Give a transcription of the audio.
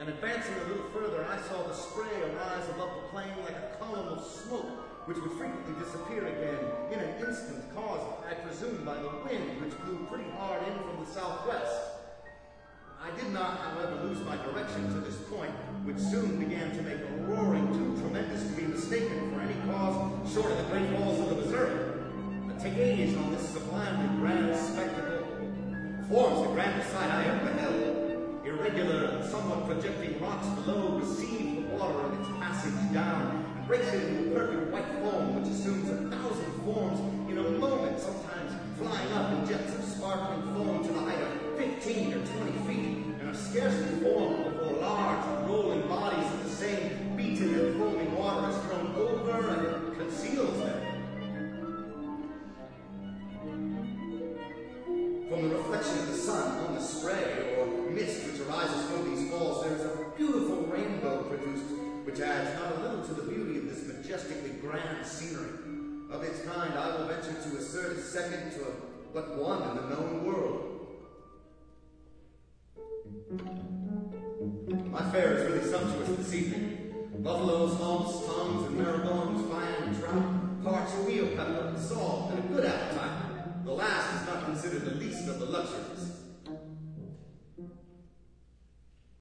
and advancing a little further, I saw the spray arise above the plain like a column of smoke, which would frequently disappear again in an instant, caused, I presume, by the wind, which blew pretty hard in from the southwest. I did not, however, lose my direction to this point, which soon began to make a roaring too tremendous to be mistaken for any cause short of the great falls of the Missouri. But take gauge on this sublimely grand spectacle. Forms the grandest sight I ever beheld. Irregular and somewhat projecting rocks below receive the water of its passage down and breaks it into a perfect white foam which assumes 1,000 forms in a moment, sometimes flying up in jets of sparkling foam to the height of 15 or 20 feet, and are scarcely formed before large rolling bodies of the same beaten and foaming water is thrown over and conceals them. From the reflection of the sun on the spray or mist which arises from these falls, there is a beautiful rainbow produced, which adds not a little to the beauty of this majestically grand scenery. Of its kind, I will venture to assert is second to but one in the known world. My fare is really sumptuous this evening. Buffaloes, humps, tongues, and marigons, fine trout, parched wheel pepper, salt, and a good appetite. The last is not considered the least of the luxuries.